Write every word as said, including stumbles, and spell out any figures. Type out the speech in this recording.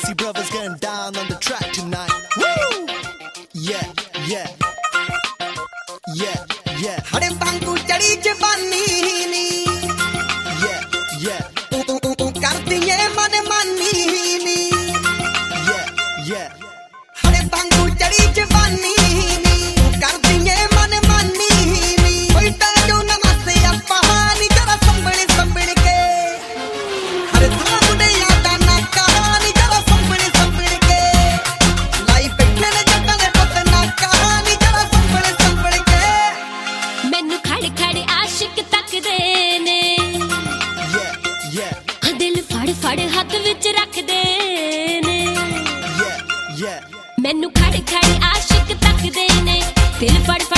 Desi brothers getting down on the track tonight. Woo! Yeah, yeah, yeah, yeah. Hare bangu chadi jawani ni. Yeah, yeah. Tu tu tu tu karti ye mane mani ni. Yeah, yeah. Hare bangu chadi jawani ni. Karti ye mane mani ni. Koi ta jo namase apani jara sambal sambal ke. Hare thaamu de yaada na kahani jara sambal sambal ke. Lai baiਠੇ ne jagga de pata na kahani jara sambal sambal ke. मैनू खड़ खड़ आशिक तकदे ने Yeah, yeah, आ दिल फड़ फड़ हाथ विच रखदे ने yeah, yeah. मैनू खड़ खड़ आशिक तकदे ने दिल फड़